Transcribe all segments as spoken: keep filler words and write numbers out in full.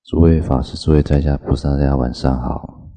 诸位法师、诸位在家菩萨，大家晚上好。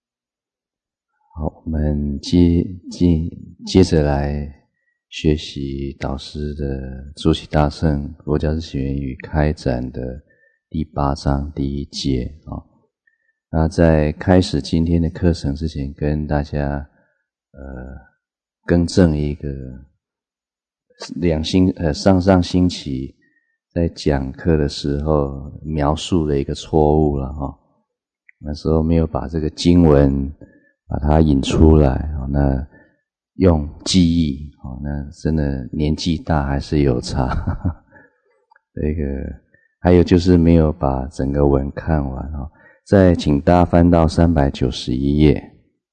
好，我们接接接着来学习导师的《诸习大乘佛教之起源与开展》的第八章第一节啊。那在开始今天的课程之前，跟大家呃更正一个两星呃上上星期在讲课的时候描述了一个错误了哈，那时候没有把这个经文把它引出来，那用记忆，那真的年纪大还是有差。这个还有就是没有把整个文看完哈，再请大家翻到三百九十一页，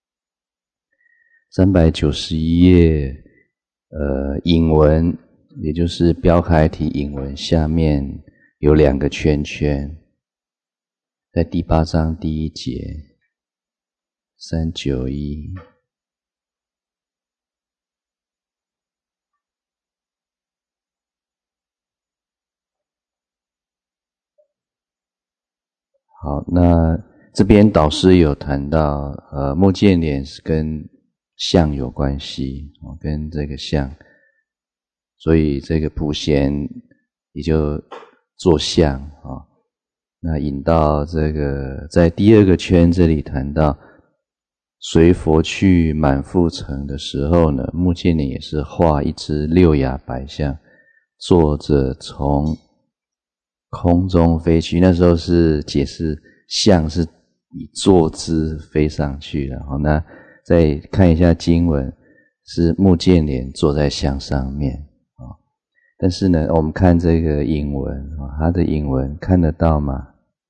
三百九十一页呃引文。也就是标楷体引文下面有两个圈圈，在第八章第一节三九一，好，那这边导师有谈到呃目犍连是跟相有关系，跟这个相，所以这个普贤也就做相啊。那引到这个在第二个圈这里谈到随佛去满腹城的时候呢，目犍连也是画一只六牙白象，坐着从空中飞去。那时候是解释象是以坐姿飞上去的。好，那再看一下经文，是目犍连坐在象上面。但是呢，我们看这个引文，它的引文看得到吗？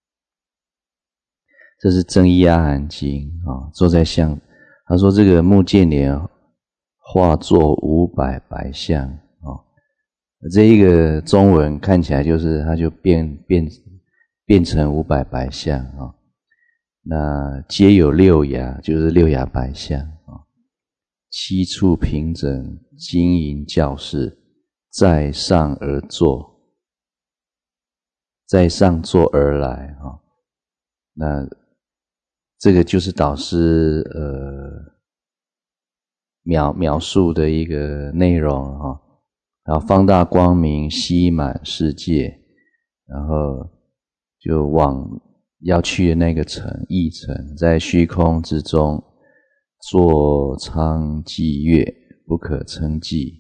这是增一阿含经啊，坐在象，他说这个目犍连化作五百白象啊，这一个中文看起来就是它就变变变成五百白象啊，那皆有六牙，就是六牙白象啊，七处平整金银教室。在上而坐，在上坐而来啊，那这个就是导师呃描描述的一个内容啊。然后放大光明悉满世界，然后就往要去的那个城驿城，在虚空之中坐昌伎乐，不可称计。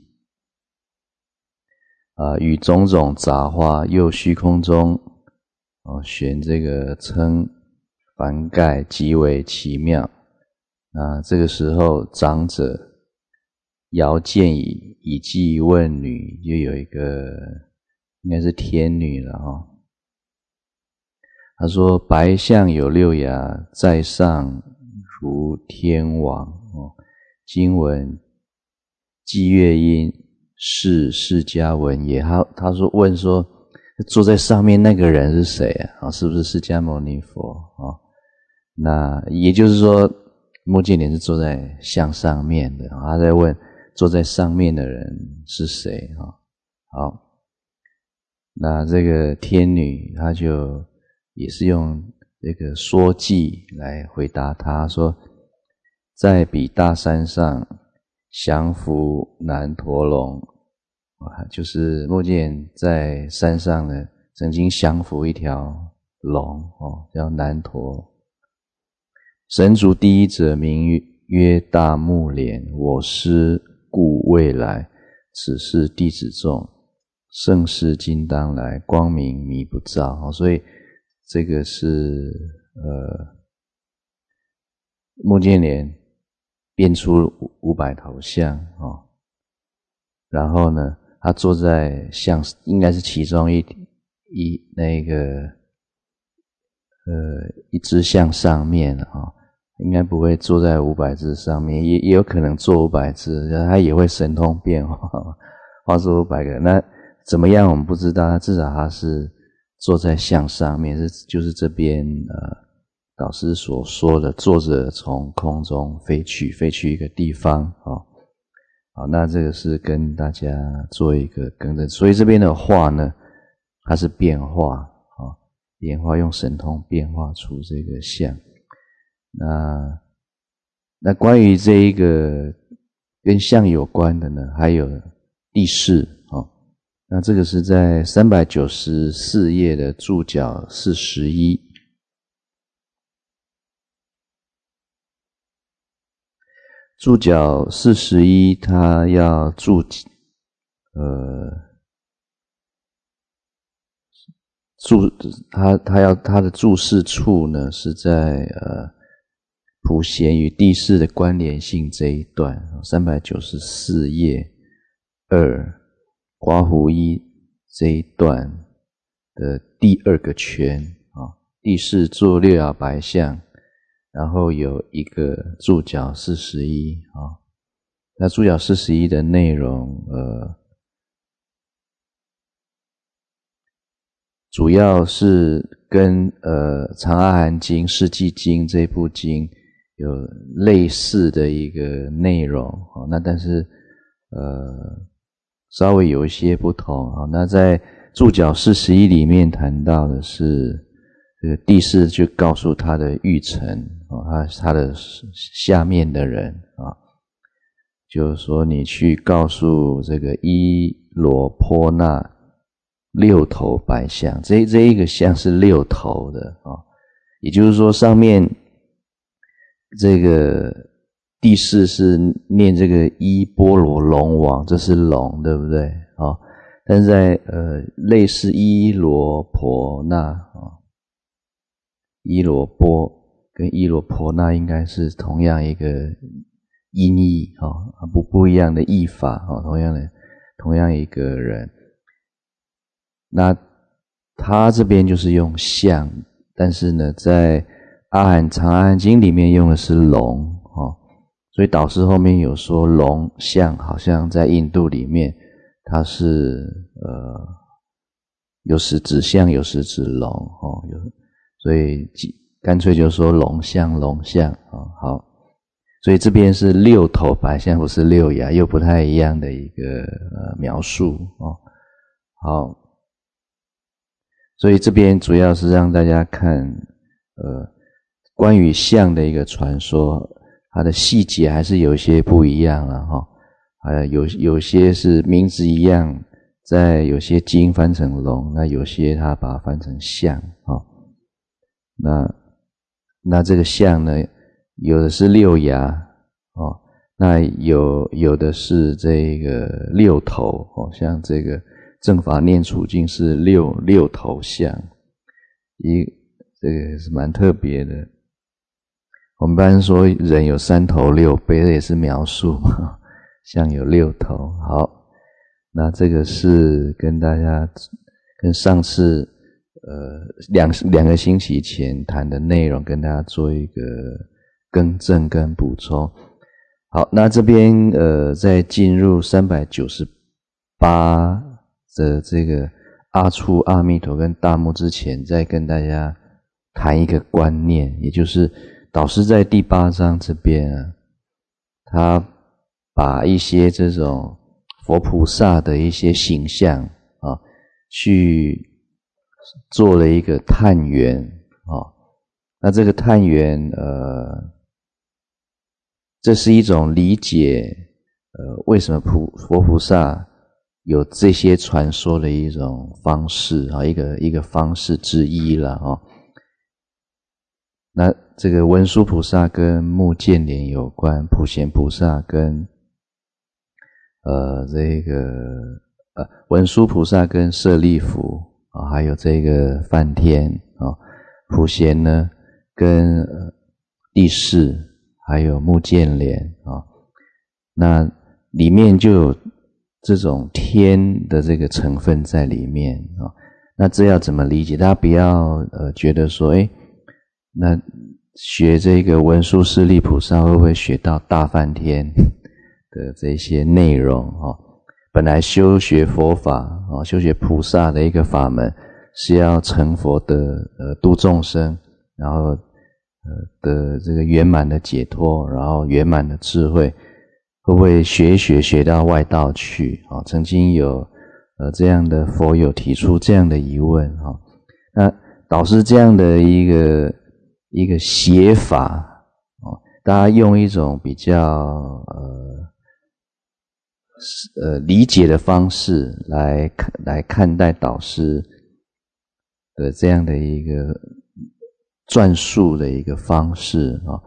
啊，与种种杂花，又虚空中哦悬这个称幡盖，极为奇妙。啊，这个时候长者遥见矣，以偈问女，就有一个应该是天女了哈、哦。他说：白象有六牙，在上如天王哦。经文伎乐音。是释迦文也，他他说问说，坐在上面那个人是谁啊？是不是释迦牟尼佛啊？那也就是说，目犍连是坐在象上面的，他在问坐在上面的人是谁啊？好，那这个天女她就也是用这个说偈来回答他说，在彼大山上。降伏南陀龙，就是目犍连在山上呢，曾经降伏一条龙哦，叫南陀。神足第一者名曰大目连，我师故未来，此是弟子众，盛世今当来，光明弥不照。所以这个是呃目犍连。变出五百头象哦，然后呢，他坐在象，应该是其中一一那个呃一只象上面啊、哦，应该不会坐在五百只上面，也也有可能坐五百只，他也会神通变化，化作五百个。那怎么样我们不知道，至少他是坐在象上面，是就是这边呃。导师所说的，坐着从空中飞去，飞去一个地方哦。好，那这个是跟大家做一个更正。所以这边的话呢，它是变化哦， 变化，用神通变化出这个相。那那关于这一个跟相有关的呢，还有第四哦。那这个是在三百九十四页的注脚四十一。注脚四十一，它要注呃注它它要它的注释处呢是在呃普贤与第四的关联性这一段，三百九十四页二刮胡一这一段的第二个圈啊，第四做六爻白象。然后有一个注脚四十一啊，那注脚四十一的内容，呃，主要是跟呃《长阿含经》《世纪经》这部经有类似的一个内容啊，那但是呃稍微有一些不同啊。那在注脚四十一里面谈到的是，这个第四就告诉他的御臣啊，他他的下面的人啊，就是说你去告诉这个伊罗波那六头白象，这这一个象是六头的啊，也就是说上面这个第四是念这个伊波罗龙王，这是龙，对不对啊？但是在呃类似伊罗婆那啊。伊罗波跟伊罗婆那应该是同样一个音译啊，不不一样的译法啊，同样的同样一个人。那他这边就是用象，但是呢，在阿含长阿含经里面用的是龙啊，所以导师后面有说龙象好像在印度里面它是呃有时指象，有时指龙哦，有。所以干脆就说龙象龙象啊，好，所以这边是六头白象，不是六牙，又不太一样的一个呃描述哦。好，所以这边主要是让大家看呃关于象的一个传说，它的细节还是有一些不一样了哈，还有有些是名字一样，在有些经翻成龙，那有些它把它翻成象啊。那那这个象呢，有的是六牙哦，那有有的是这个六头哦，像这个正法念处境是六六头象，一这个是蛮特别的。我们一般说人有三头六臂，这也是描述嘛，象有六头。好，那这个是跟大家跟上次。呃，两两个星期前谈的内容，跟大家做一个更正跟补充。好，那这边呃，在进入三百九十八的这个阿处阿弥陀跟大目之前，再跟大家谈一个观念，也就是导师在第八章这边啊，他把一些这种佛菩萨的一些形象啊，去做了一个探源啊，那这个探源呃，这是一种理解呃为什么菩佛菩萨有这些传说的一种方式啊，一个一个方式之一了啊。那这个文殊菩萨跟目犍连有关，普贤菩萨跟呃这个呃文殊菩萨跟舍利弗。啊，还有这个梵天啊，普贤呢跟呃第四，还有目犍连啊，那里面就有这种天的这个成分在里面啊。那这要怎么理解？大家不要呃觉得说，诶，那学这个文殊师利菩萨会不会学到大梵天的这些内容啊？本来修学佛法啊，修学菩萨的一个法门是要成佛的呃度众生，然后呃的这个圆满的解脱，然后圆满的智慧，会不会学一学学到外道去啊？曾经有呃这样的佛友提出这样的疑问啊。那导师这样的一个一个写法哦，大家用一种比较呃呃理解的方式来看来看待导师的这样的一个转述的一个方式啊、哦，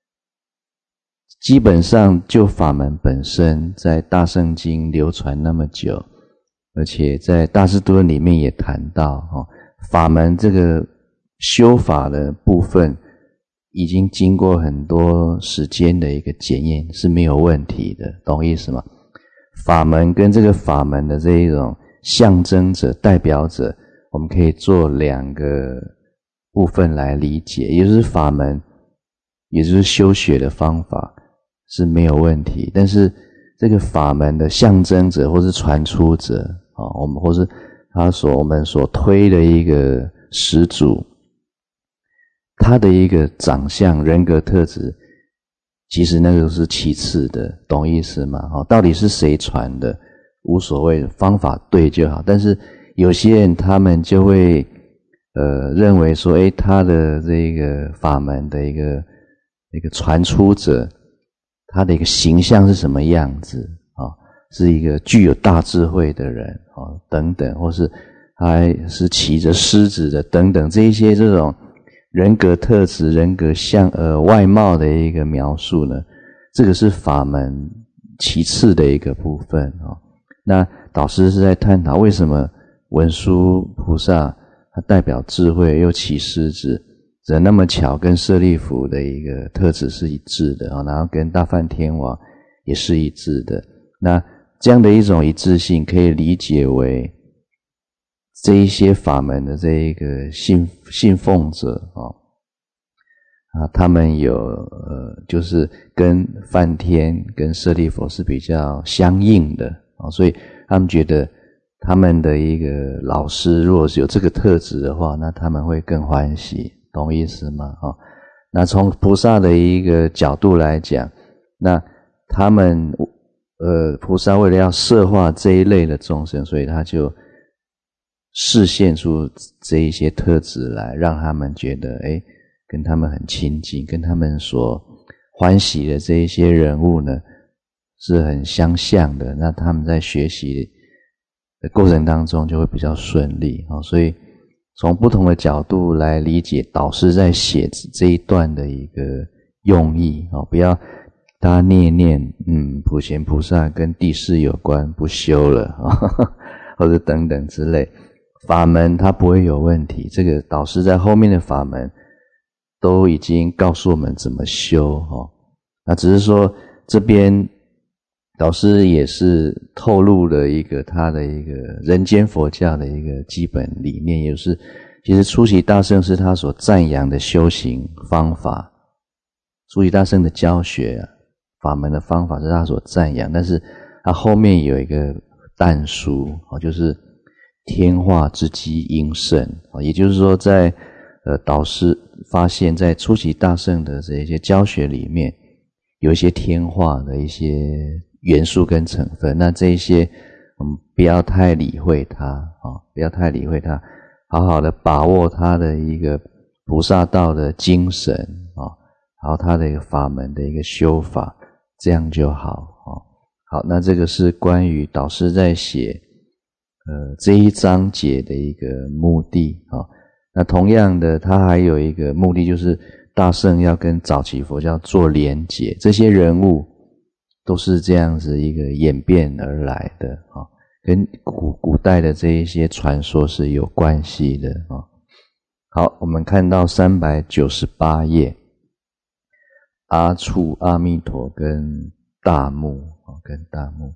基本上就法门本身，在大圣经流传那么久，而且在大师度论里面也谈到哦，法门这个修法的部分已经经过很多时间的一个检验是没有问题的，懂意思吗？法门跟这个法门的这一种象征者、代表者，我们可以做两个部分来理解，也就是法门，也就是修学的方法是没有问题，但是这个法门的象征者或是传出者啊、哦，我们或是他所我们所推的一个始祖，他的一个长相、人格特质，其实那个是其次的，懂意思吗？哦，到底是谁传的无所谓，方法对就好。但是有些人他们就会呃认为说，诶，他的这个法门的一个一个传出者，他的一个形象是什么样子啊、哦？是一个具有大智慧的人啊、哦，等等，或是还是骑着狮子的等等，这一些这种人格特质、人格像呃外貌的一个描述呢，这个是法门其次的一个部分啊、哦。那导师是在探讨为什么文殊菩萨他代表智慧又骑狮子，怎那么巧跟舍利弗的一个特质是一致的啊、哦，然后跟大梵天王也是一致的。那这样的一种一致性可以理解为这一些法门的这一个信信奉者哦，啊，他们有呃，就是跟梵天跟舍利弗是比较相应的哦，所以他们觉得他们的一个老师如果是有这个特质的话，那他们会更欢喜，懂意思吗？哦，那从菩萨的一个角度来讲，那他们呃，菩萨为了要摄化这一类的众生，所以他就示现出这一些特质来，让他们觉得诶跟他们很亲近，跟他们所欢喜的这一些人物呢是很相像的，那他们在学习的过程当中就会比较顺利、哦、所以从不同的角度来理解导师在写这一段的一个用意、哦、不要大家念念嗯，普贤菩萨跟地势有关，不修了、哦、或者等等之类，法门它不会有问题，这个导师在后面的法门都已经告诉我们怎么修哦。那只是说这边导师也是透露了一个他的一个人间佛教的一个基本理念，也就是其实初期大圣是他所赞扬的修行方法，初期大圣的教学啊法门的方法是他所赞扬，但是他后面有一个但书哦，就是天化之机应胜，也就是说在呃导师发现在初期大圣的这些教学里面有一些天化的一些元素跟成分，那这一些我们不要太理会它啊、哦，不要太理会它，好好的把握它的一个菩萨道的精神啊、哦，然后它的一个法门的一个修法，这样就好啊、哦。好，那这个是关于导师在写呃这一章节的一个目的啊、哦。那同样的，他还有一个目的，就是大圣要跟早期佛教做连结，这些人物都是这样子一个演变而来的啊、哦，跟古古代的这一些传说是有关系的啊、哦。好，我们看到三百九十八页，阿处阿弥陀跟大目啊、哦，跟大目。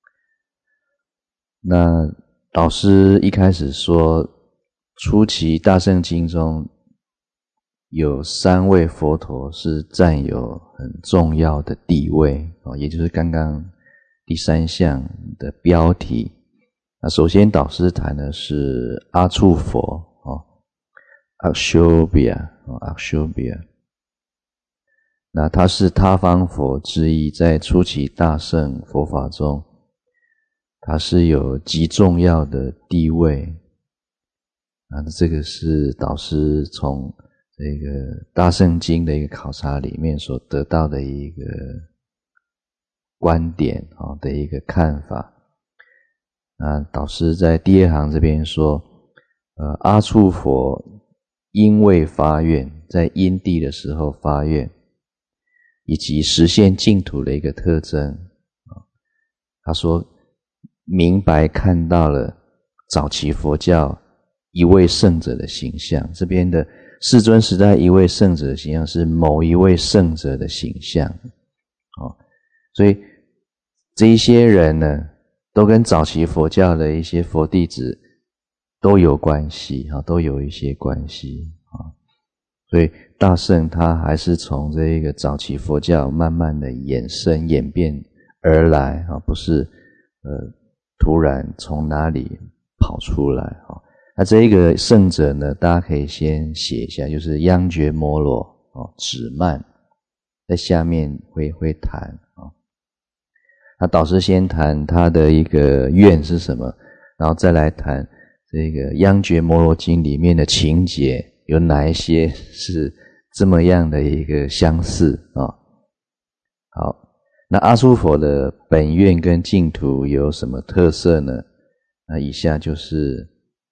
那导师一开始说，初期大圣经中有三位佛陀是占有很重要的地位哦，也就是刚刚第三项的标题。那首先导师谈的是阿处佛哦 Akshobhya 哦 Akshobhya， 那他是他方佛之一，在初期大乘佛法中他是有极重要的地位。 啊，这个是导师从这个大圣经的一个考察里面所得到的一个观点啊的一个看法。啊，导师在第二行这边说，呃，阿处佛因为发愿，在因地的时候发愿，以及实现净土的一个特征。他说明白看到了早期佛教一位圣者的形象，这边的世尊时代一位圣者的形象是某一位圣者的形象。哦，所以这一些人呢，都跟早期佛教的一些佛弟子都有关系，都有一些关系。所以大圣他还是从这个早期佛教慢慢的衍生演变而来，不是呃突然从哪里跑出来。那这一个圣者呢，大家可以先写一下，就是央觉摩罗止曼，在下面会会谈。那导师先谈他的一个愿是什么，然后再来谈这个央觉摩罗经里面的情节有哪一些是这么样的一个相似啊？好，那阿处佛的本愿跟净土有什么特色呢？那以下就是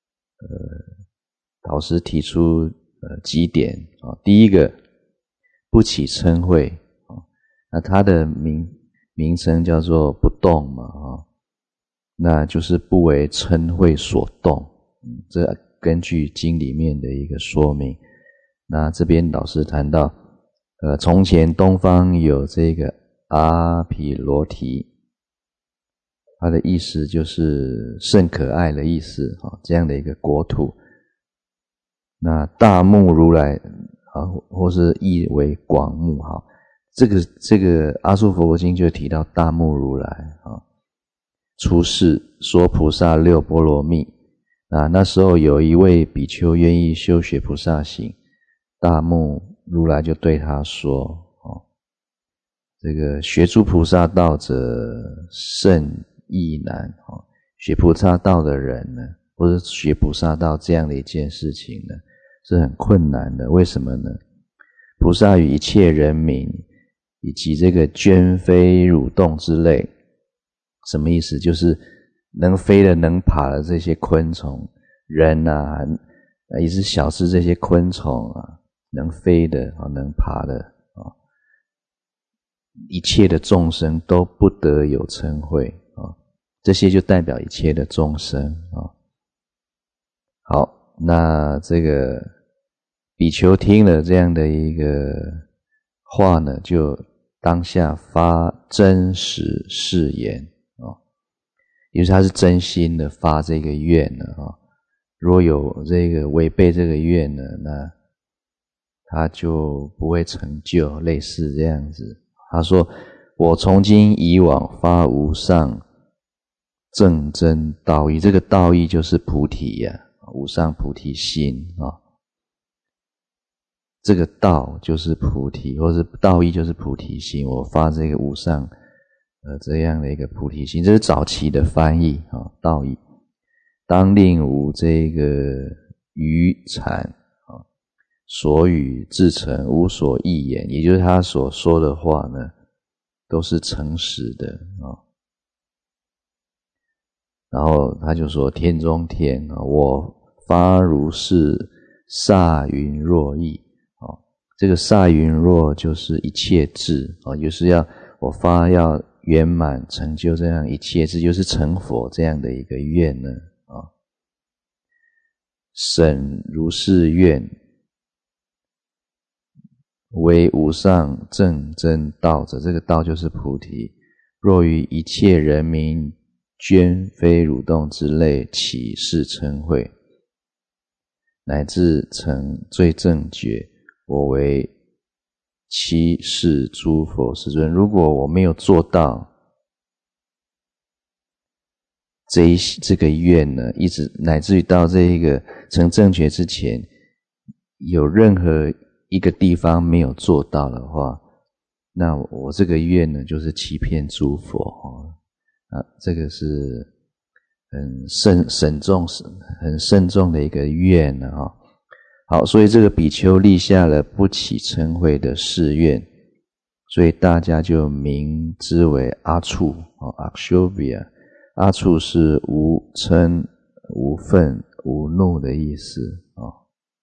呃导师提出呃几点啊。第一个，不起嗔恚啊，那它的名名称叫做不动嘛啊，那就是不为嗔恚所动。嗯，这根据经里面的一个说明。那这边老师谈到呃，从前东方有这个阿毗罗提，它的意思就是甚可爱的意思啊，这样的一个国土。那大目如来啊，或是译为广目，好，这个这个阿处佛国经就提到大目如来啊，出世说菩萨六波罗蜜。啊，那时候有一位比丘愿意修学菩萨行，大目如来就对他说：“哦，这个学诸菩萨道者甚易难哦，学菩萨道的人呢，或者学菩萨道这样的一件事情呢，是很困难的。为什么呢？菩萨与一切人民以及这个鹃飞蠕动之类，什么意思？就是能飞的能爬的这些昆虫，人啊，一只小只这些昆虫啊，能飞的能爬的啊，一切的众生都不得有嗔恚啊，这些就代表一切的众生啊。好，那这个比丘听了这样的一个话呢，就当下发真实誓言。也就是他是真心的发这个愿呢啊，如果有这个违背这个愿呢，那他就不会成就，类似这样子。他说：“我从今以往发无上正真道义，这个道义就是菩提呀、啊，无上菩提心啊。这个道就是菩提，或是道义就是菩提心。我发这个无上。”呃，这样的一个菩提心，这是早期的翻译啊，道义。当令无这个语产啊，所语至诚，无所异言，也就是他所说的话呢，都是诚实的啊。然后他就说：“天中天啊，我发如是萨云若意啊，这个萨云若就是一切智啊，就是要我发要。”圆满成就这样一切，这就是成佛这样的一个愿呢啊。审如是愿，为无上正真道者，这个道就是菩提。若于一切人民鹃飞蠕动之类起是嗔恚，乃至成最正觉，我为七世诸佛世尊，如果我没有做到这一这个愿呢，一直乃至于到这一个成正觉之前，有任何一个地方没有做到的话，那我这个愿呢，就是欺骗诸佛啊，这个是很慎慎重很慎重的一个愿啊、哦。好，所以这个比丘立下了不起嗔恚的誓愿，所以大家就名之为阿处哦 Akshobhya。阿处是无嗔、无忿、无怒的意思哦。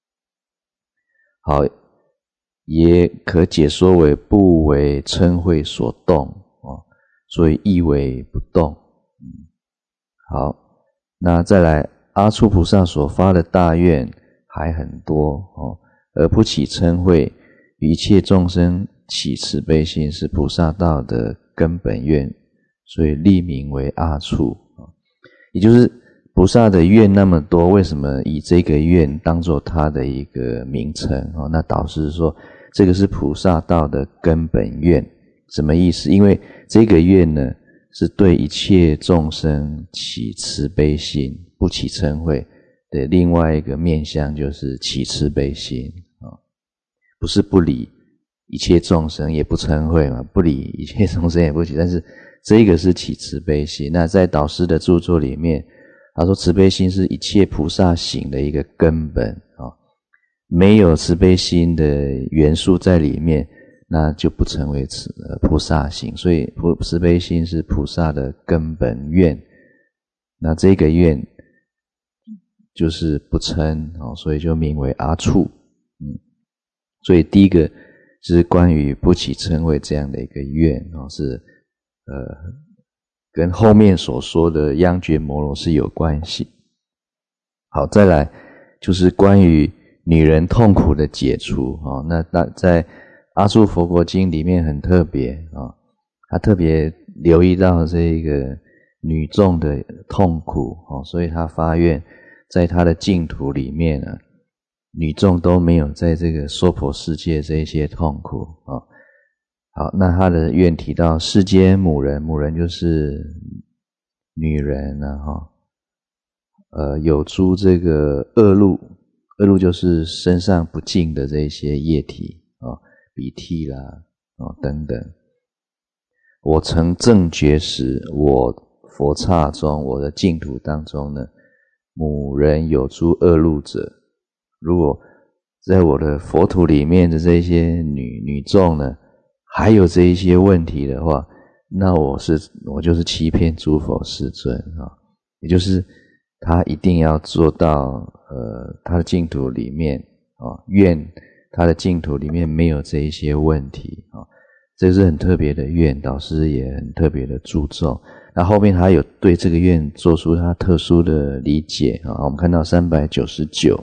好，也可解说为不为嗔恚所动哦，所以亦为不动。嗯，好，那再来，阿处菩萨所发的大愿还很多哦，而不起嗔恚，与一切众生起慈悲心是菩萨道的根本愿，所以立名为阿处。也就是菩萨的愿那么多，为什么以这个愿当作他的一个名称？哦，那导师说这个是菩萨道的根本愿，什么意思？因为这个愿呢是对一切众生起慈悲心，不起嗔恚的另外一个面向就是起慈悲心啊、哦，不是不理一切众生也不嗔恚嘛，不理一切众生也不起，但是这个是起慈悲心。那在导师的著作里面，他说慈悲心是一切菩萨行的一个根本啊、哦，没有慈悲心的元素在里面，那就不成为慈菩萨行。所以慈悲心是菩萨的根本愿，那这个愿就是不嗔哦，所以就名为阿处。嗯，所以第一个是关于不起嗔恚这样的一个愿哦，是呃跟后面所说的央觉摩罗是有关系。好，再来就是关于女人痛苦的解除哦，那在阿处佛国经里面很特别啊，他特别留意到这个女众的痛苦哦，所以他发愿在他的净土里面啊，女众都没有在这个娑婆世界这些痛苦啊。好，那他的愿提到世间母人，母人就是女人啊哈，呃，有诸这个恶露，恶露就是身上不净的这些液体啊，鼻涕啦啊等等。我曾正觉时，我佛刹中，我的净土当中呢，母人有诸恶露者，如果在我的佛土里面的这些女女众呢，还有这一些问题的话，那我是我就是欺骗诸佛世尊啊，也就是他一定要做到呃他的净土里面啊，愿他的净土里面没有这一些问题啊，这是很特别的愿，导师也很特别的注重。那后面他有对这个愿做出他特殊的理解啊，我们看到三百九十九。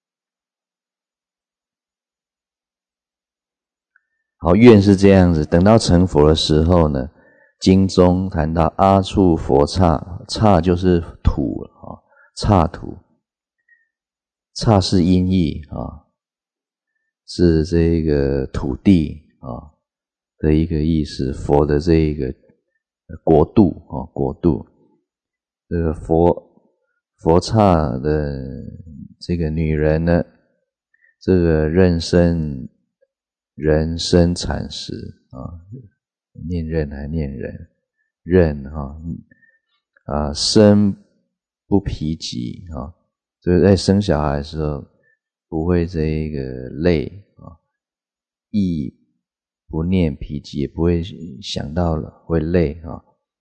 好，愿是这样子，等到成佛的时候呢，经中谈到阿处佛刹，刹就是土啊，刹土，刹是音译啊，是这个土地啊的一个意思，佛的这一个国度啊，国度，这个佛佛刹的这个女人呢，这个妊娠人生产时啊，念任还念人任哈啊，生不疲极啊，就是在生小孩的时候不会这一个累啊，亦不念疲极，也不会想到了会累啊，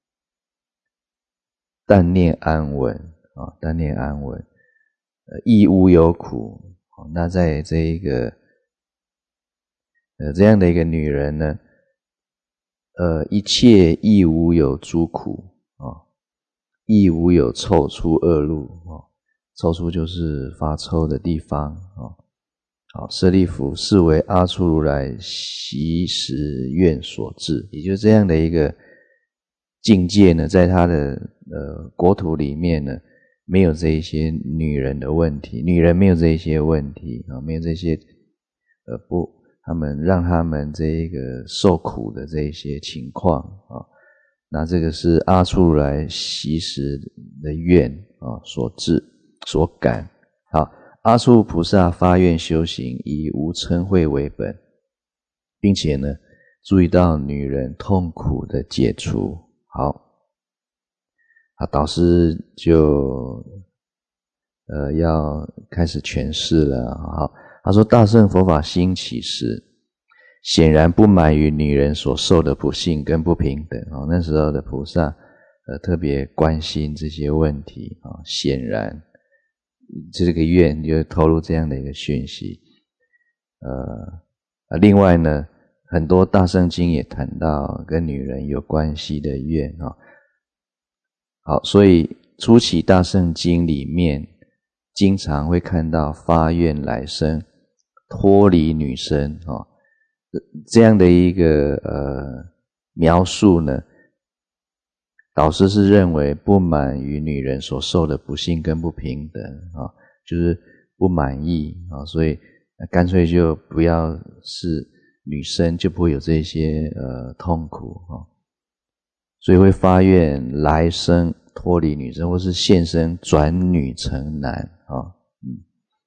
但念安稳啊，但念安稳，呃，亦无有苦。那在这一个呃，这样的一个女人呢，呃，一切亦无有诸苦啊，亦无有臭出恶露啊，臭出就是发臭的地方啊。好，舍利弗，是为阿处如来习时愿所致，也就是这样的一个境界呢，在他的呃国土里面呢，没有这一些女人的问题，女人没有这一些问题啊，没有这些呃不。他们让他们这一个受苦的这一些情况啊，那这个是阿处如来习时的愿啊所致所感。好，阿处菩萨发愿修行，以无嗔恚为本，并且呢，注意到女人痛苦的解除。好， 啊，导师就呃要开始诠释了。好，他说大乘佛法兴起时，显然不满于女人所受的不幸跟不平等。哦，那时候的菩萨呃特别关心这些问题。哦，显然这个愿就透露这样的一个讯息。呃，另外呢，很多大乘经也谈到跟女人有关系的愿。哦，好，所以初期大乘经里面经常会看到发愿来生脱离女身。哦，这样的一个呃描述呢，导师是认为不满于女人所受的不幸跟不平等。哦，就是不满意。哦，所以干脆就不要是女生，就不会有这些呃痛苦。哦，所以会发愿来生脱离女身，或是现身转女成男。哦，嗯，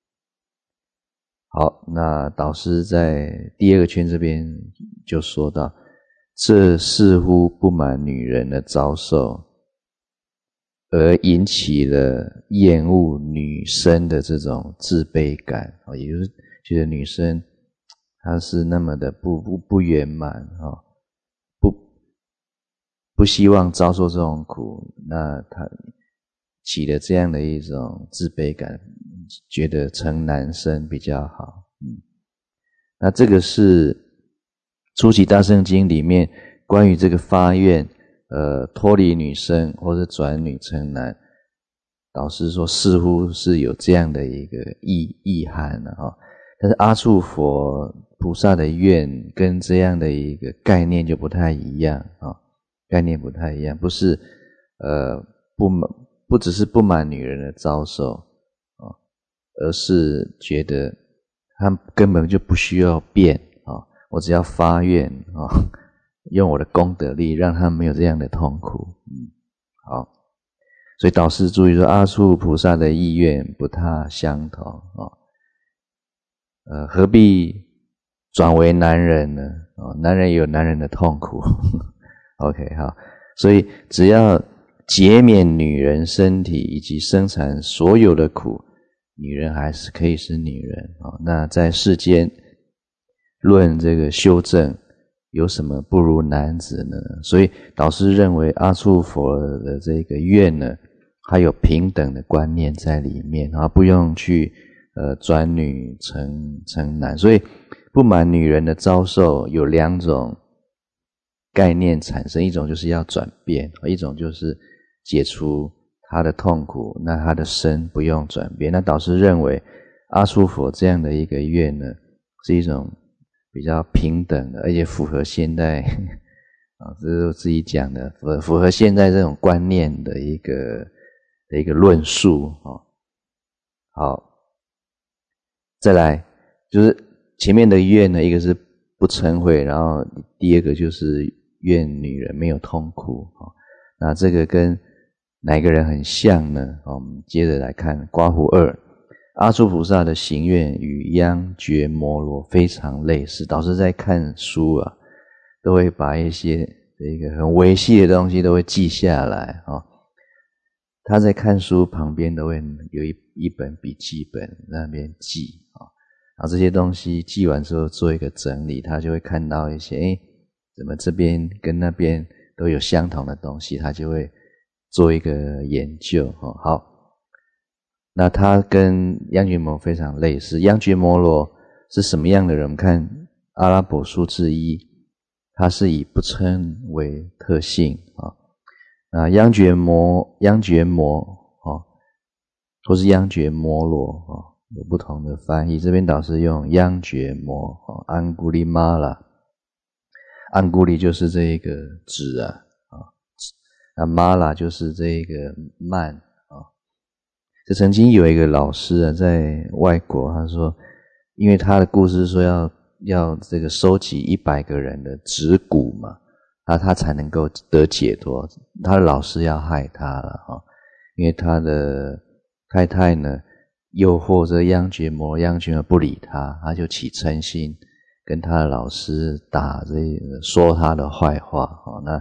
好，那导师在第二个圈这边就说到，这似乎不满女人的遭受，而引起了厌恶女生的这种自卑感。哦，也就是觉得女生她是那么的不不不圆满。哦，不不希望遭受这种苦，那她起了这样的一种自卑感，觉得成男生比较好。嗯，那这个是初期大乘经里面关于这个发愿呃脱离女身或者转女成男，导师说似乎是有这样的一个意意涵了。哦，但是阿处佛菩萨的愿跟这样的一个概念就不太一样。哦，概念不太一样，不是呃不满不只是不满女人的遭受。哦，而是觉得他根本就不需要变。哦，我只要发愿。哦，用我的功德力让他没有这样的痛苦。嗯，好，所以导师注意说阿处菩萨的意愿不太相同。哦，呃，何必转为男人呢？哦，男人也有男人的痛苦。OK， 好，所以只要减免女人身体以及生产所有的苦，女人还是可以是女人。哦，那在世间论这个修正，有什么不如男子呢？所以导师认为阿处佛的这个愿呢，还有平等的观念在里面，然后不用去呃转女成成男。所以不满女人的遭受有两种概念产生，一种就是要转变，一种就是解除他的痛苦，那他的身不用转变。那导师认为阿处佛这样的一个愿呢，是一种比较平等的，而且符合现代啊，这是我自己讲的，符符合现在这种观念的一个的一个论述。哦，好，再来就是前面的愿呢，一个是不嗔恚，然后第二个就是愿女人没有痛苦。哦，那这个跟哪个人很像呢？哦，我们接着来看刮胡二。阿处菩萨的行愿与央觉摩罗非常类似。导师在看书啊，都会把一些这个很微细的东西都会记下来。哦，他在看书旁边都会有一一本笔记本在那边记。哦，然后这些东西记完之后做一个整理，他就会看到一些诶怎么这边跟那边都有相同的东西，他就会做一个研究。哦，好，那他跟央觉摩非常类似。央觉摩罗是什么样的人？我们看阿拉伯数字一，他是以不嗔为特性。哦，那央觉摩央觉摩哦，或是央觉摩罗哦，有不同的翻译。这边导师用央觉摩哦，安古利玛拉，安古利就是这一个指啊，哦，那玛拉就是这一个慢。这曾经有一个老师啊，在外国，他说，因为他的故事说要要这个收集一百个人的指骨嘛，他他才能够得解脱。他的老师要害他了哈，因为他的太太呢诱惑这央觉摩，央觉摩不理他，他就起嗔心，跟他的老师打这个说他的坏话。那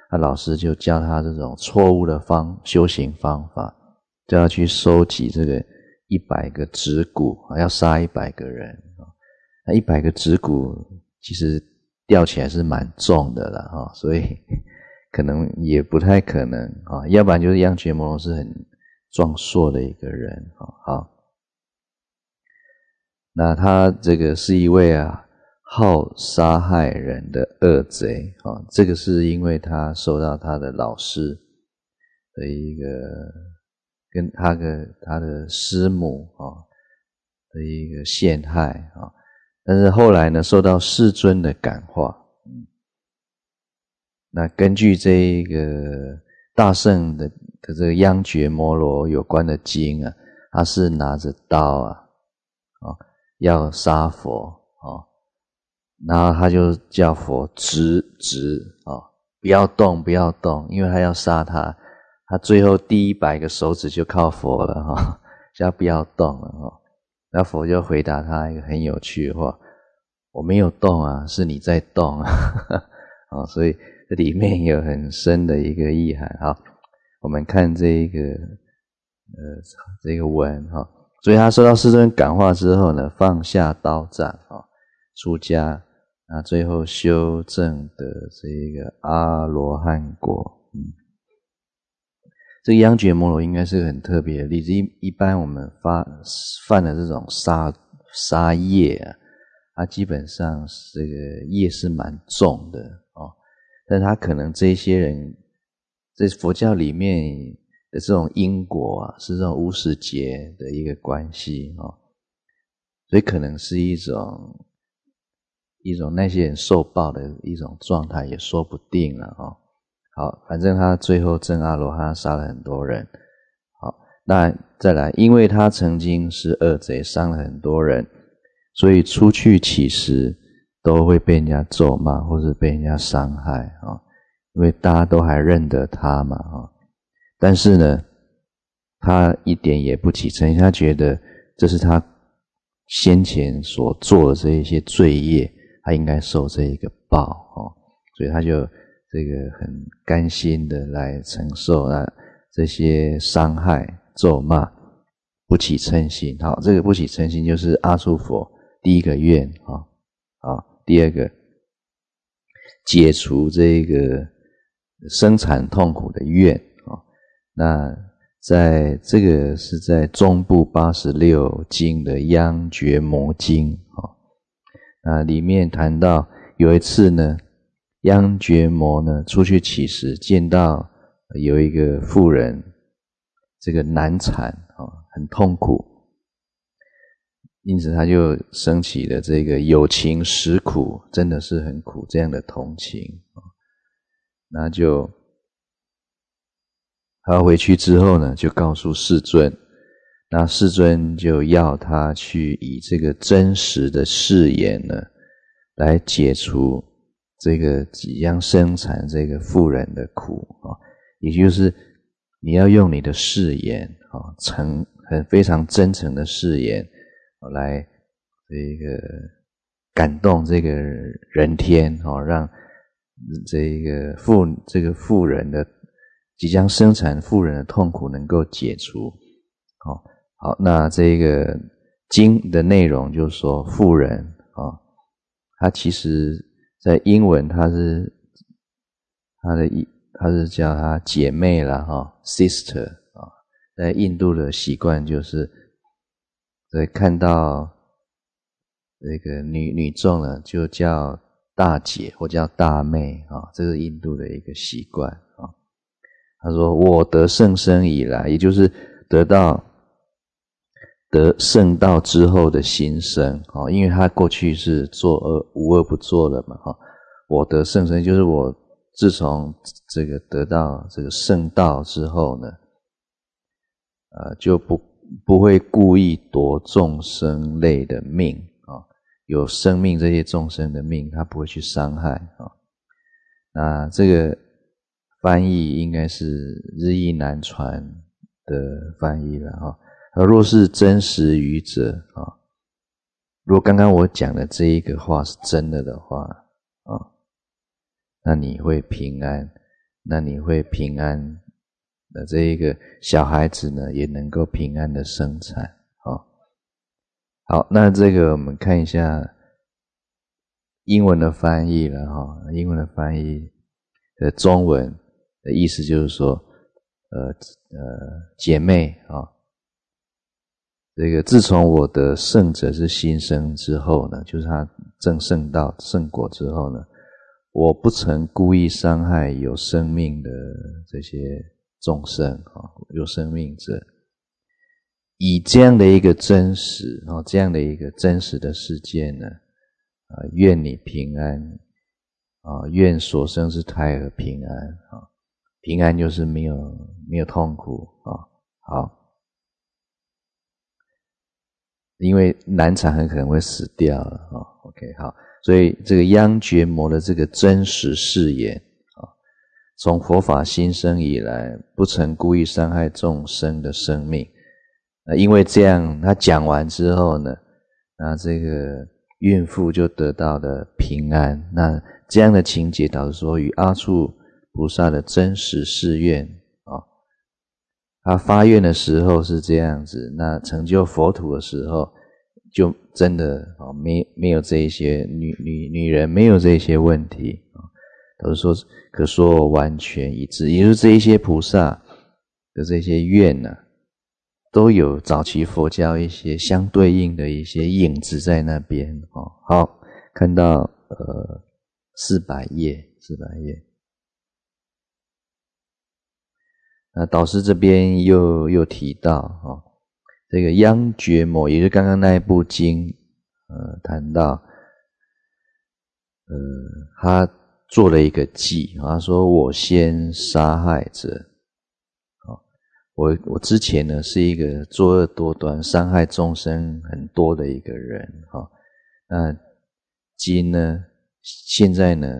那老师就教他这种错误的方修行方法，叫他去收集这个一百个指骨，要杀一百个人。那一百个指骨其实吊起来是蛮重的啦，所以可能也不太可能，要不然就是央觉摩罗是很壮硕的一个人。好，那他这个是一位啊好杀害人的恶贼，这个是因为他受到他的老师的一个跟他的他的师母的一个陷害，但是后来呢受到世尊的感化。那根据这一个大圣的的这个央觉摩罗有关的经啊，他是拿着刀啊，哦，要杀佛，哦，然后他就叫佛直直，哦，不要动不要动，因为他要杀他，他最后第一百个手指就靠佛了，哈、哦，叫不要动了，哦，那佛就回答他一个很有趣的话，我没有动啊，是你在动啊，哦，所以这里面有很深的一个意涵。好，我们看这一个呃这个文哈，所以他受到世尊感化之后呢，放下刀杖啊，出家，那最后修证的这个阿罗汉果。嗯，这个央觉摩罗应该是个很特别的例子。一一般我们发犯的这种杀杀业啊，它基本上这个业是蛮重的哦。但他可能这些人在佛教里面的这种因果啊，是这种无始劫的一个关系哦，所以可能是一种一种那些人受报的一种状态也说不定了哦。好，反正他最后证阿罗汉，杀了很多人。好，那再来，因为他曾经是恶贼，伤了很多人，所以出去乞食都会被人家咒骂或是被人家伤害啊，因为大家都还认得他嘛啊。但是呢，他一点也不起嗔心，他觉得这是他先前所做的这一些罪业，他应该受这一个报啊，所以他就这个很甘心的来承受那这些伤害咒骂，不起嗔心。好，这个不起嗔心就是阿修佛第一个愿啊。好，第二个，解除这个生产痛苦的愿啊。那在这个是在中部八十六经的央觉摩经啊。那里面谈到有一次呢，央觉摩呢出去乞食，见到有一个妇人这个难产啊，很痛苦。因此他就升起了这个有情实苦，真的是很苦这样的同情。那就他回去之后呢，就告诉世尊，那世尊就要他去以这个真实的誓言呢，来解除这个即将生产这个妇人的苦啊，也就是你要用你的誓言啊，诚很非常真诚的誓言来这个感动这个人天哦，让这个妇这个妇人的即将生产妇人的痛苦能够解除。好，好，那这个经的内容就是说，妇人啊，它其实在英文它是它的它是叫它姐妹啦哈 ，sister 啊，在印度的习惯就是。所以看到这个女女众呢，就叫大姐或叫大妹啊，这是印度的一个习惯啊。他说：“我得圣身以来，也就是得到得圣道之后的新生啊，因为他过去是作恶无恶不作了嘛哈。我得圣身，就是我自从这个得到这个圣道之后呢，呃，就不。”不会故意夺众生类的命啊，有生命这些众生的命，他不会去伤害啊。那这个翻译应该是日益难传的翻译了哈。而若是真实语者啊，如果刚刚我讲的这一个话是真的的话啊，那你会平安， 那你会平安，那这一个小孩子呢也能够平安的生产。哦，好，那这个我们看一下英文的翻译了哈、哦，英文的翻译的中文的意思就是说，呃呃，姐妹啊、哦，这个自从我的圣者是新生之后呢，就是他证圣道圣果之后呢，我不曾故意伤害有生命的这些众生啊、哦，有生命者。以这样的一个真实啊、哦，这样的一个真实的事件呢，啊、呃，愿你平安啊、呃，愿所生之胎儿平安啊、哦，平安就是没有没有痛苦啊、哦。好，因为难产很可能会死掉了啊、哦。OK， 好，所以这个央觉摩的这个真实誓言啊、哦，从佛法新生以来，不曾故意伤害众生的生命。因为这样他讲完之后呢，那这个孕妇就得到了平安。那这样的情节导致说与阿处菩萨的真实誓愿啊、哦，他发愿的时候是这样子，那成就佛土的时候就真的啊、哦、没没有这一些女女女人没有这些问题啊、哦，都是说可说完全一致，也就是这一些菩萨的这些愿呢、啊。都有早期佛教一些相对应的一些影子在那边哦。好，看到呃四百页，四百页。那导师这边又又提到哦，这个央觉摩，也就是刚刚那一部经，呃，谈到呃他做了一个记，他说我先杀害者。我我之前呢是一个作恶多端、伤害众生很多的一个人，哈、哦。那今呢，现在呢，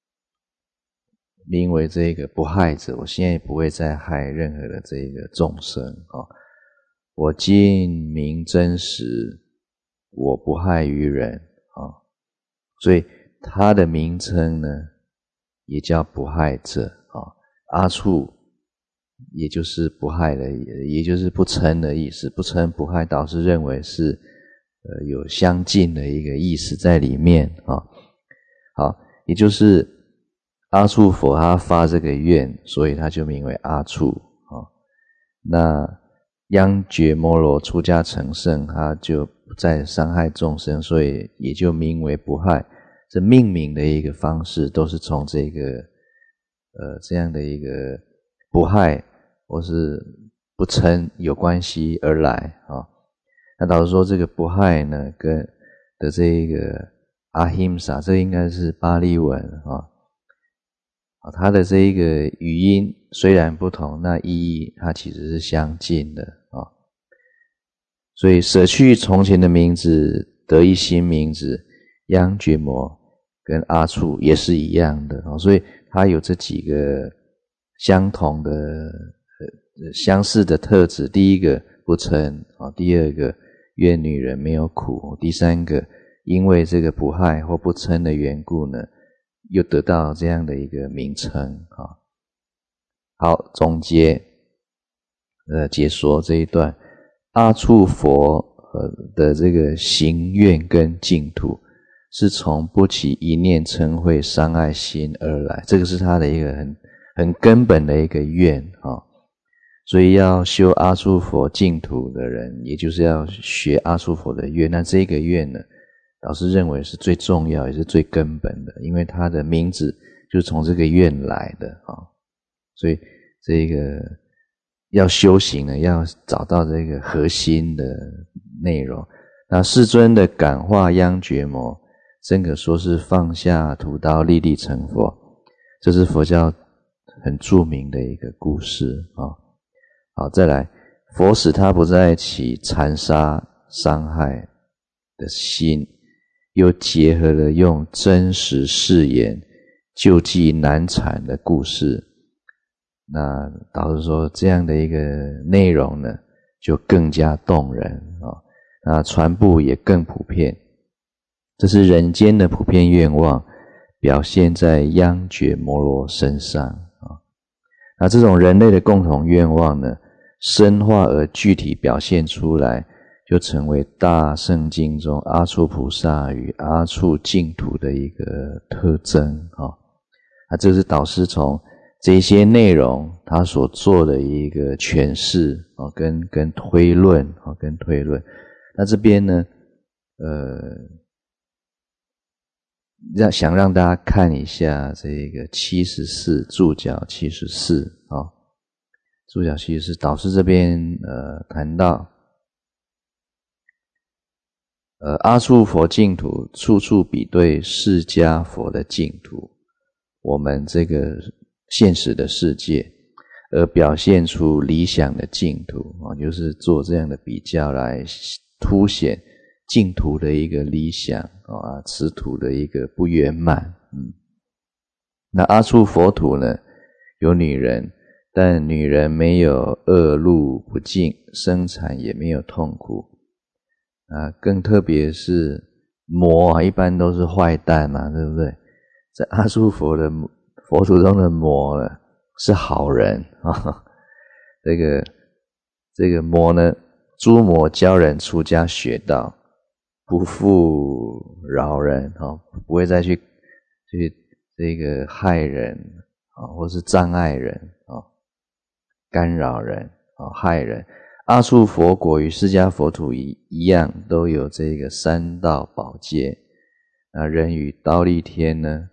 名为这个不害者，我现在不会再害任何的这个众生，哦。我今明真实，我不害于人，哦。所以他的名称呢，也叫不害者，哦。阿处。也就是不害的，也就是不嗔的意思。不嗔不害，导师认为是呃有相近的一个意思在里面啊、哦。好，也就是阿处佛他发这个愿，所以他就名为阿处啊、哦。那央觉摩罗出家成圣，他就不再伤害众生，所以也就名为不害。这命名的一个方式，都是从这个呃这样的一个不害。或是不嗔有关系而来啊、哦，那导致说这个不害呢，跟的这个阿հիմ萨，这应该是巴利文啊、哦，它的这一个语音虽然不同，那意义它其实是相近的啊、哦。所以舍去从前的名字，得一新名字，央觉摩跟阿处也是一样的啊、哦，所以它有这几个相同的。相似的特质，第一个不嗔啊，第二个愿女人没有苦，第三个因为这个不害或不嗔的缘故呢，又得到这样的一个名称啊。好，总结呃解说这一段，阿处佛呃的这个行愿跟净土是从不起一念嗔恚伤害心而来，这个是他的一个很很根本的一个愿啊。所以要修阿处佛净土的人，也就是要学阿处佛的愿。那这个愿呢，老师认为是最重要也是最根本的，因为它的名字就是从这个愿来的啊。所以这个要修行呢，要找到这个核心的内容。那世尊的感化央觉摩，真可说是放下屠刀立地成佛，这是佛教很著名的一个故事啊。好，再来，佛使他不再起残杀伤害的心，又结合了用真实誓言救济难产的故事。那导致说这样的一个内容呢，就更加动人啊、哦，那传播也更普遍。这是人间的普遍愿望，表现在央觉摩罗身上啊、哦。 那这种人类的共同愿望呢，深化而具体表现出来，就成为大圣经中阿处菩萨与阿处净土的一个特征啊。那这是导师从这些内容他所做的一个诠释啊，跟跟推论啊，跟推论。那这边呢，呃，让想让大家看一下这个七十四注脚七十四啊，注脚七十四，导师这边呃谈到，呃阿处佛净土处处比对释迦佛的净土，我们这个现实的世界，而表现出理想的净土啊，就是做这样的比较来凸显净土的一个理想啊，此土的一个不圆满。嗯，那阿处佛土呢，有女人，但女人没有恶露不净，生产也没有痛苦啊。更特别是魔啊，一般都是坏蛋嘛，对不对？在阿处佛的佛土中的魔呢，是好人啊。这个这个魔呢，诸魔教人出家学道，不复扰人啊，不会再去去这个害人啊，或是障碍人啊，干扰人啊，害人。阿处佛国与释迦佛土一一样，都有这个三道宝界。那人与忉利天呢，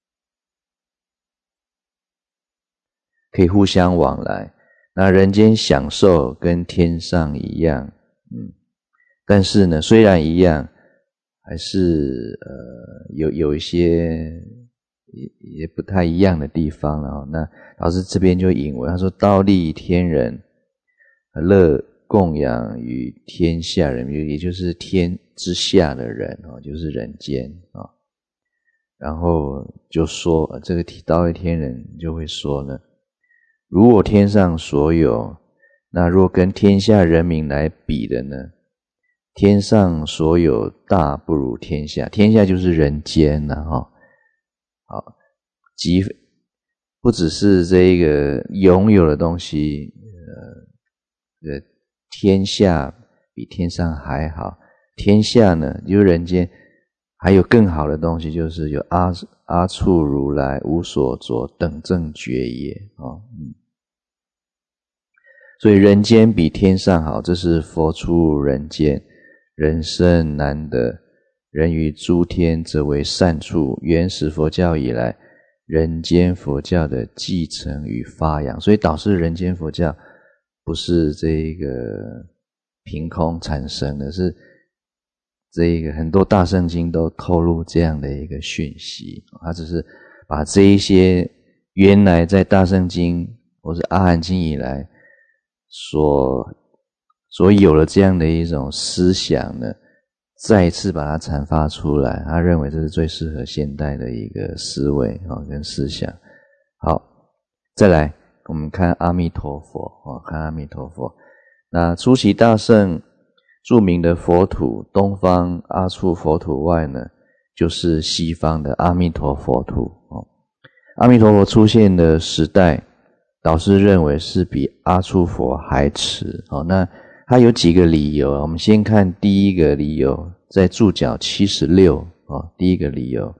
可以互相往来。那人间享受跟天上一样，嗯，但是呢，虽然一样，还是呃有有一些也也不太一样的地方了哦。那老师这边就引文，他说：忉利天人乐供养于天下人，也就是天之下的人哦，就是人间啊。然后就说这个忉利天人就会说呢，如我天上所有，那若跟天下人民来比的呢，天上所有大不如天下，天下就是人间啦齁。好，即不只是这个拥有的东西，呃，呃天下比天上还好，天下呢就是人间还有更好的东西，就是有阿阿处如来无所着等正觉也哦，嗯。所以人间比天上好，这是佛出人间，人生难得，人于诸天则为善处，原始佛教以来人间佛教的继承与发扬。所以导师人间佛教不是这个凭空产生的，是这个很多大圣经都透露这样的一个讯息，他只是把这一些原来在大圣经或是阿含经以来所所有了这样的一种思想呢，再一次把它阐发出来，他认为这是最适合现代的一个思维啊跟思想。好，再来我们看阿弥陀佛啊，看阿弥陀佛。那出席大圣著名的佛土东方阿处佛土外呢，就是西方的阿弥陀佛土哦。阿弥陀佛出现的时代，导师认为是比阿处佛还迟哦。那他有几个理由，我们先看第一个理由，在注脚七十六哦，第一个理由。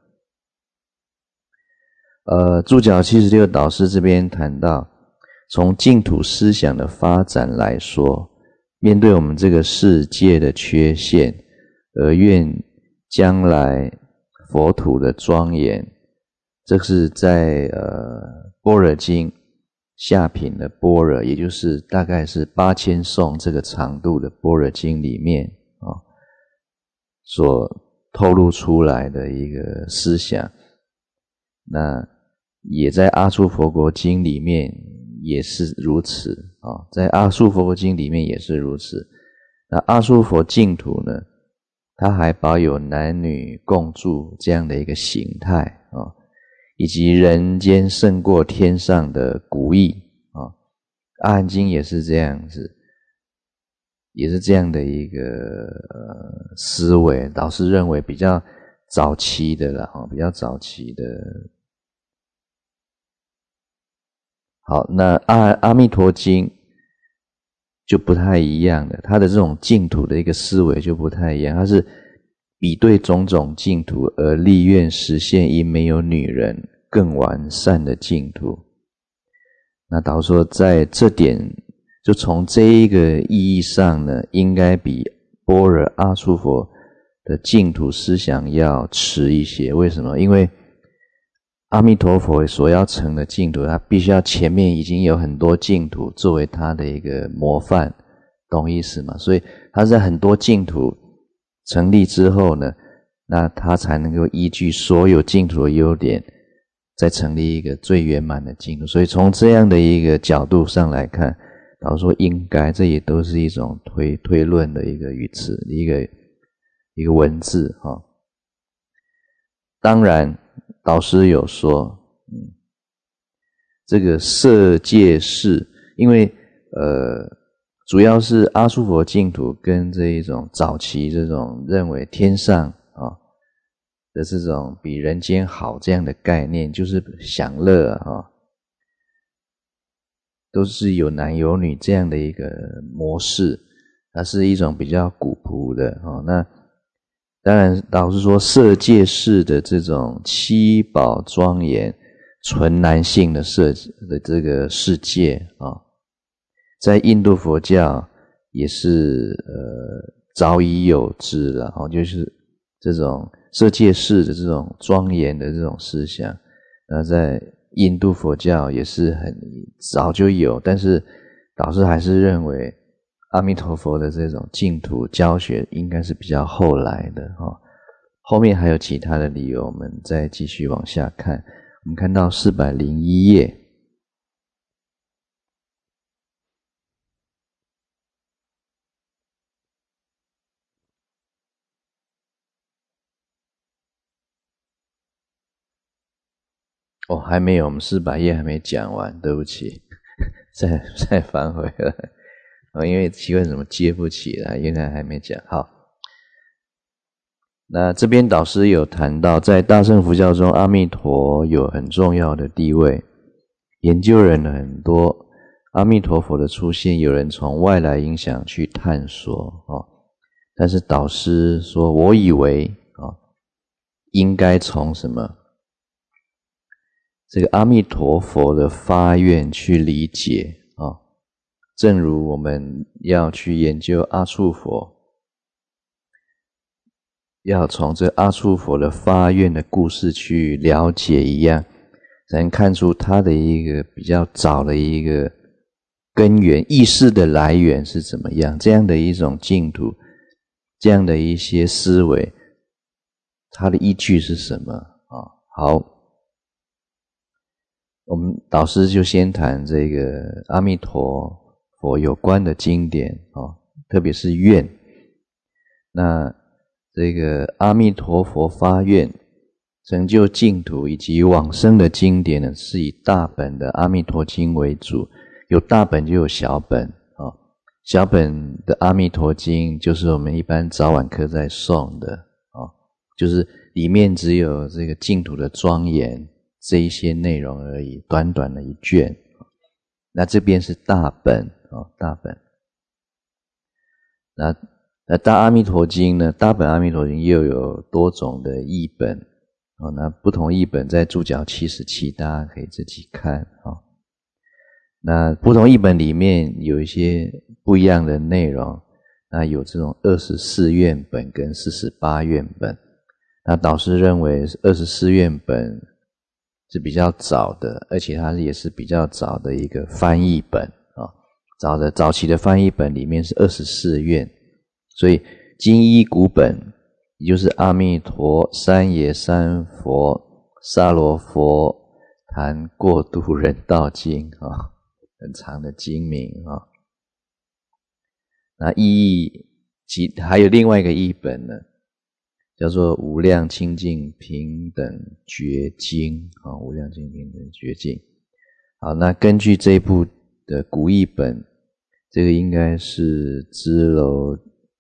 呃，注脚七十六导师这边谈到，从净土思想的发展来说，面对我们这个世界的缺陷，而愿将来佛土的庄严，这是在呃般若经下品的般若，也就是大概是八千颂这个长度的般若经里面啊、哦，所透露出来的一个思想。那也在阿处佛国经里面也是如此啊、哦，在阿处佛国经里面也是如此。那阿处佛净土呢，它还保有男女共住这样的一个形态啊、哦，以及人间胜过天上的古意啊，阿含经也是这样子，也是这样的一个、呃、思维。导师认为比较早期的啦，比较早期的。 好，那阿阿弥陀经就不太一样了，它的这种净土的一个思维就不太一样，它是比对种种净土而立愿实现因没有女人更完善的净土。那导师说在这点就从这一个意义上呢，应该比般若阿处佛的净土思想要迟一些。为什么？因为阿弥陀佛所要成的净土，他必须要前面已经有很多净土作为他的一个模范，懂意思吗？所以他在很多净土成立之后呢，那他才能够依据所有净土的优点再成立一个最圆满的净土。所以从这样的一个角度上来看，导师说应该，这也都是一种推推论的一个语词，一个一个文字哈、哦。当然导师有说嗯，这个色界事，因为呃主要是阿处佛净土跟这一种早期这种认为天上啊、哦、的这种比人间好这样的概念，就是享乐啊、哦，都是有男有女这样的一个模式，它是一种比较古朴的哦。那当然导师说色界式的这种七宝庄严纯男性的设计的这个世界啊、哦，在印度佛教也是呃早已有之了哦，就是这种色界式的这种庄严的这种思想，那在印度佛教也是很早就有，但是导师还是认为阿弥陀佛的这种净土教学应该是比较后来的哦。后面还有其他的理由，我们再继续往下看。我们看到四百零一页，哦，还没有，我们四百页还没讲完，对不起，再再翻回来。哦，因为奇怪怎么接不起来，原来还没讲。好，那这边导师有谈到，在大乘佛教中，阿弥陀有很重要的地位。研究人很多，阿弥陀佛的出现，有人从外来影响去探索哦，但是导师说，我以为哦，应该从什么？这个阿弥陀佛的发愿去理解啊、哦，正如我们要去研究阿处佛，要从这阿处佛的发愿的故事去了解一样，才能看出他的一个比较早的一个根源，意识的来源是怎么样，这样的一种净土，这样的一些思维，它的依据是什么啊、哦？好。我们导师就先谈这个阿弥陀佛有关的经典哦，特别是愿。那这个阿弥陀佛发愿成就净土以及往生的经典呢，是以大本的阿弥陀经为主，有大本就有小本哦。小本的阿弥陀经就是我们一般早晚课在诵的哦，就是里面只有这个净土的庄严这一些内容而已，短短的一卷。那这边是大本哦，大本。那那大阿弥陀经呢？大本阿弥陀经又有多种的译本哦。那不同译本在注脚七十七，大家可以自己看哦。那不同译本里面有一些不一样的内容，那有这种二十四愿本跟四十八愿本。那导师认为二十四愿本是比较早的，而且它也是比较早的一个翻译本啊、哦。早的早期的翻译本里面是二十四愿，所以经一古本，也就是阿弥陀三耶三佛萨罗佛谈过度人道经啊、哦，很长的经名啊、哦。那意义其还有另外一个译本呢，叫做无量清净平等觉经啊，无量清净平等觉经。好，那根据这一部的古译本，这个应该是支娄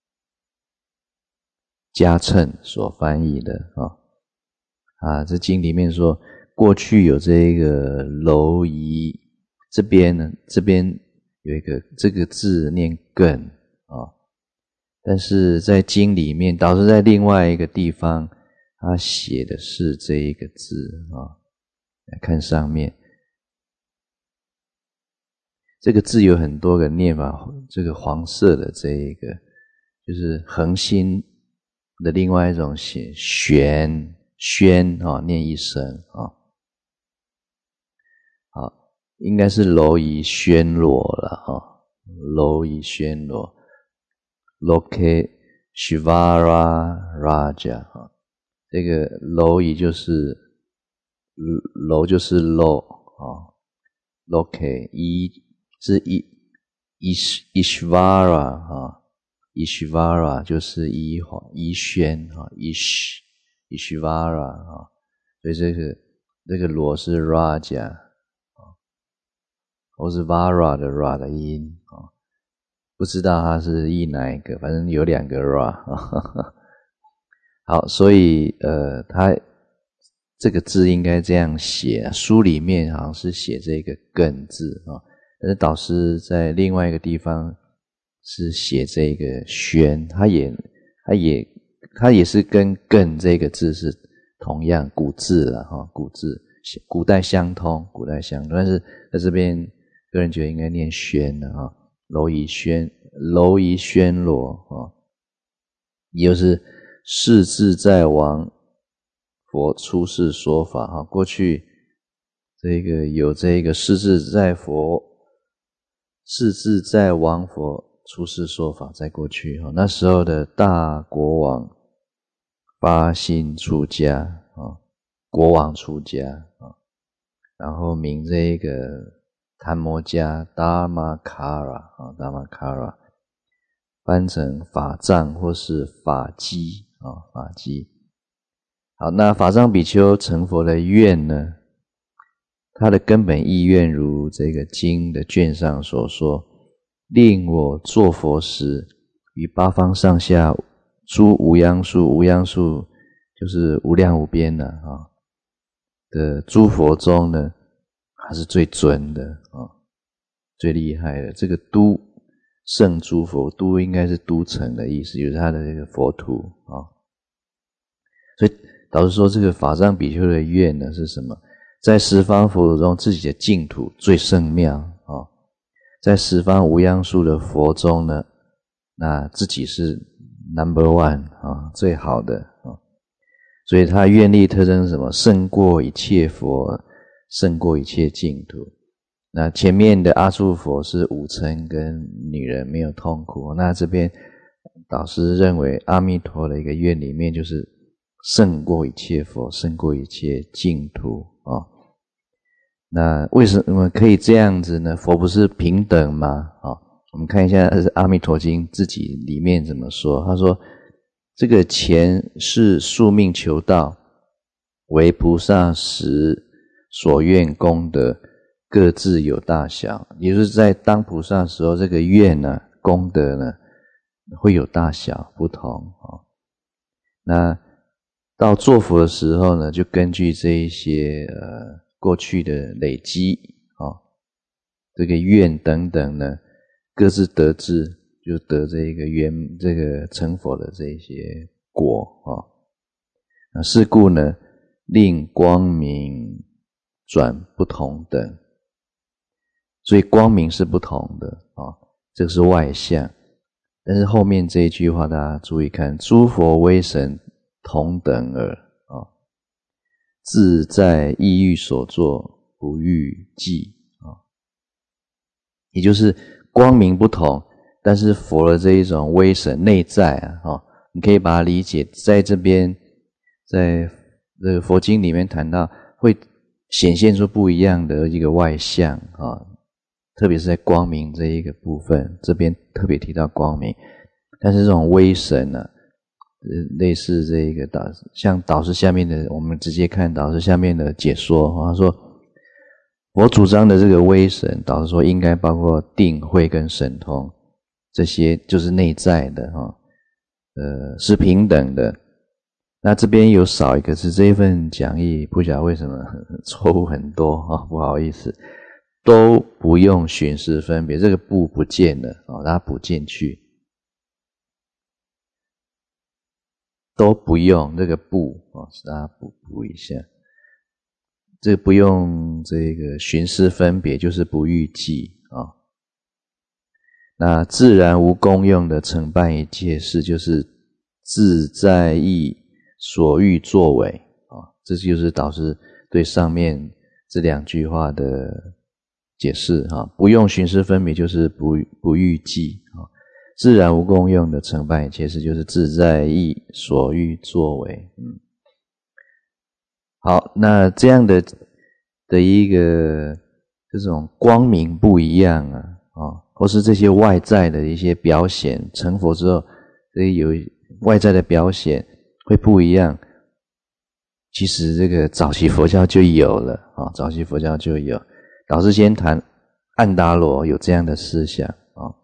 迦谶所翻译的啊。啊，这经里面说，过去有这个蝼蚁这边呢，这边有一个这个字念艮啊，但是在经里面导师在另外一个地方他写的是这一个字啊，来看上面这个字有很多个念法，这个黄色的这一个就是恒心的另外一种写玄宣啊，念一声啊，好，应该是蝼蚁宣罗了哈，蝼蚁宣罗 Loke Shivara Raja 哈，这个蝼蚁就是蝼就是蝼啊 ，Loke 一是一 Ishvara 哈 ，Ishvara 就是一一宣哈 ，Ish Ishvara 啊，所以这个这个罗是 Raja 啊，或是 Vara 的 Ra 的音啊，不知道它是译哪一个，反正有两个 Ra 啊。好，所以呃，它这个字应该这样写，书里面好像是写这个艮字啊，但是导师在另外一个地方是写这个宣，他也他也它也是跟艮这个字是同样古字了哈，古字古代相通，古代相通，但是在这边个人觉得应该念宣的哈，蝼蚁宣蝼蚁宣罗啊，也就是世自在王佛出世说法哈，过去这个有这个世自在佛世自在王佛出世说法，在过去哈，那时候的大国王发心出家啊，国王出家啊，然后名这个檀摩家 Dharmakara 啊 Dharmakara 翻成法藏或是法基啊法基。好，那法藏比丘成佛的愿呢，他的根本意愿如这个经的卷上所说，令我作佛时于八方上下诸无央数，无央数就是无量无边的啊的诸佛中呢，他是最尊的啊，最厉害的。这个都圣诸佛，都应该是都城的意思，就是他的这个佛土啊。所以导师说，这个法藏比丘的愿呢是什么？在十方佛土中，自己的净土最圣妙啊，在十方无央数的佛中呢，那自己是 number one 啊，最好的啊，所以他愿力特征是什么？胜过一切佛，胜过一切净土。那前面的阿处佛是五尘跟女人没有痛苦，那这边导师认为阿弥陀的一个愿里面就是胜过一切佛，胜过一切净土啊。那为什么可以这样子呢？佛不是平等吗？啊，我们看一下阿弥陀经自己里面怎么说。他说这个前世宿命求道，为菩萨时所愿功德各自有大小，也就是在当菩萨的时候，这个愿呢功德呢会有大小不同啊。那到做佛的时候呢，就根据这一些呃过去的累积啊，这个愿等等呢，各自得知，就得这一个圆这个成佛的这一些果啊。那是故呢，令光明转不同等，所以光明是不同的啊，这个是外相。但是后面这一句话大家注意看，诸佛威神同等耳啊，自在意欲所作，不欲计啊，也就是光明不同，但是佛的这一种威神内在啊，你可以把它理解在这边，在这个佛经里面谈到会显现出不一样的一个外相啊，特别是在光明这一个部分，这边特别提到光明，但是这种威神呢、啊，类似这一个导像导师下面的，我们直接看导师下面的解说，他说我主张的这个威神，导师说应该包括定慧跟神通，这些就是内在的哈，呃是平等的。那这边有少一个是这一份讲义，不晓得为什么错误很多啊，不好意思。 都不用寻思分别，这个不不见了哦，它补进去，都不用这个不哦，大家补补一下，这个不用这个寻思分别，就是不欲计啊、哦。那自然无功用的承办一切事，就是自在意所欲作为啊、哦，这就是导师对上面这两句话的解释哈，不用寻思分别就是不不欲计啊，自然无功用的承办一切事就是自在意所欲作为。嗯，好，那这样的的一个这种光明不一样啊，哦，或是这些外在的一些表现，成佛之后，这有外在的表现会不一样。其实这个早期佛教就有了啊、哦，早期佛教就有。老师先谈安达罗有这样的思想啊、哦，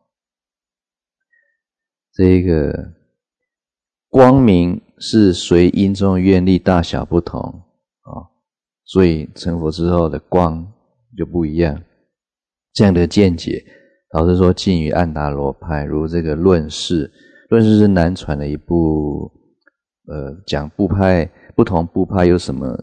这个光明是随因中愿力大小不同啊、哦，所以成佛之后的光就不一样。这样的见解，老师说近于安达罗派，如这个论释，论释是南传的一部，呃，讲部派不同部派有什么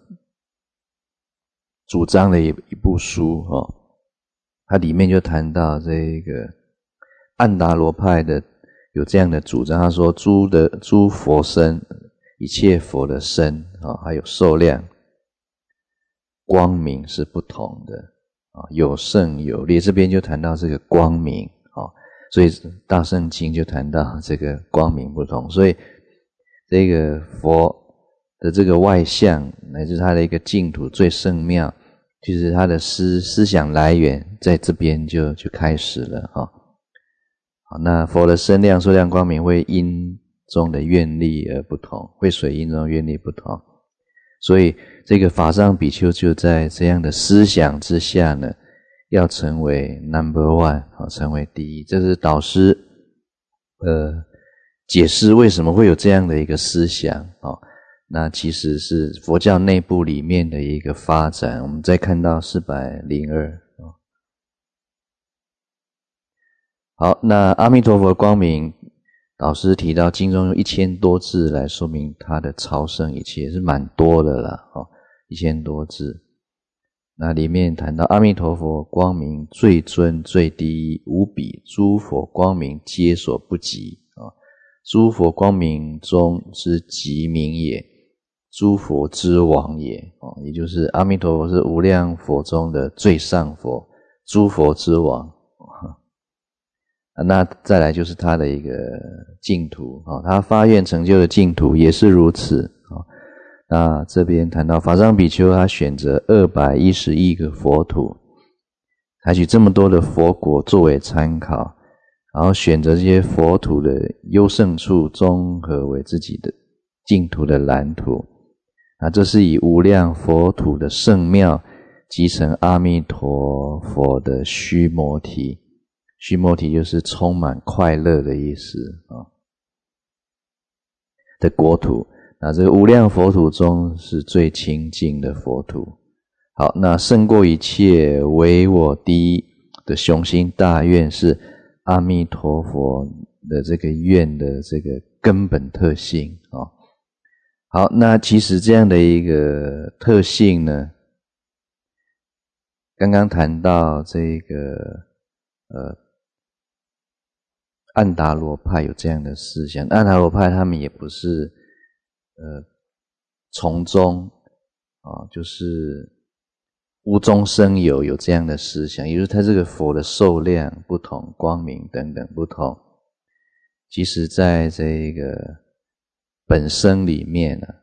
主张的一一部书哦，它里面就谈到这个安达罗派的有这样的主张，他说诸的诸佛身，一切佛的身啊、哦，还有寿量、光明是不同的啊、哦，有胜有劣，这边就谈到这个光明啊、哦，所以大圣经就谈到这个光明不同，所以这个佛的这个外相乃至他的一个净土最圣妙，其实他的思思想来源在这边就就开始了哈、哦。好，那佛的身量、寿量、光明会因中的愿力而不同，会随因中的愿力不同，所以这个法上比丘就在这样的思想之下呢，要成为 number one 好，成为第一。这是导师呃解释为什么会有这样的一个思想啊、哦。那其实是佛教内部里面的一个发展。我们再看到四百零二、哦、好，那阿弥陀佛的光明，导师提到经中用一千多字来说明他的超胜一切，是蛮多的啦、哦、一千多字。那里面谈到阿弥陀佛光明最尊最第一无比，诸佛光明皆所不及、哦、诸佛光明中之极明也，诸佛之王也、哦、也就是阿弥陀佛是无量佛中的最上佛，诸佛之王、哦、那再来就是他的一个净土、哦、他发愿成就的净土也是如此、哦、那这边谈到法上比丘他选择二百一十亿个佛土，采取这么多的佛国作为参考，然后选择这些佛土的优胜处综合为自己的净土的蓝图。那这是以无量佛土的圣妙集成阿弥陀佛的须摩提，须摩提就是充满快乐的意思啊的国土。那这个无量佛土中是最清净的佛土。好，那胜过一切唯我第一的雄心大愿是阿弥陀佛的这个愿的这个根本特性啊。好，那其实这样的一个特性呢，刚刚谈到这个呃安达罗派有这样的思想，安达罗派他们也不是呃从中啊，就是无中生有有这样的思想，也就是他这个佛的寿量不同，光明等等不同，其实在这个本身里面呢、啊，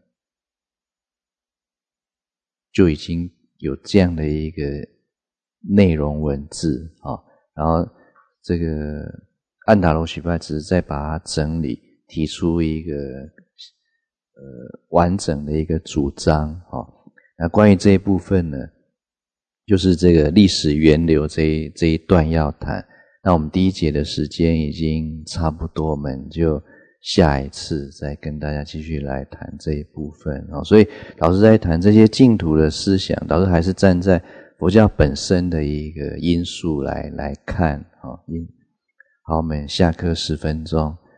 就已经有这样的一个内容文字啊，然后这个安达罗许派只是再把它整理，提出一个呃完整的一个主张啊。那关于这一部分呢，就是这个历史源流这一这一段要谈。那我们第一节的时间已经差不多，我们就下一次再跟大家继续来谈这一部分、哦、所以导师在谈这些净土的思想，导师还是站在佛教本身的一个因素来来看啊。因好，我们下课十分钟。